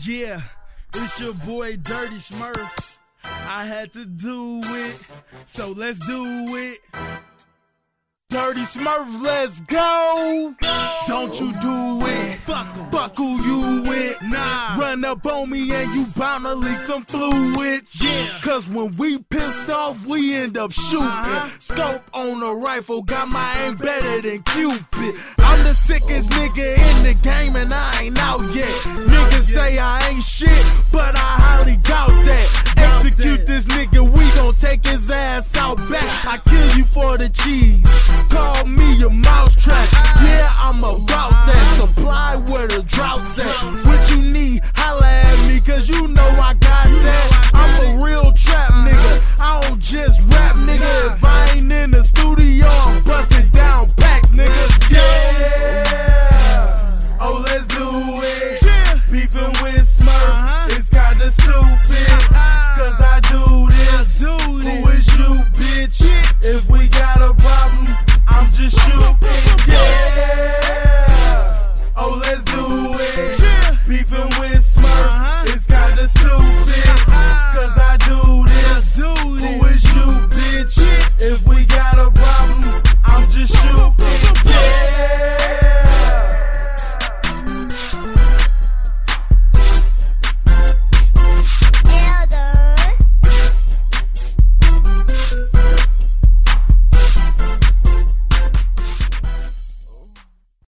Yeah, it's your boy Dirty Smurf. I had to do it, so let's do it. Dirty Smurf, let's go. Don't you do it. Fuck who you with. Nah. Run up on me and you bound to leak some fluids. Yeah. Cause when we pissed off, we end up shooting. Scope on the rifle, got my aim better than Cupid. I'm the sickest nigga in the game and I ain't out yet. Niggas say I ain't shit, but I highly doubt that. Execute this nigga, we gon' take his ass out back. I kill you for the cheese. Call me a mousetrap. Yeah, I'm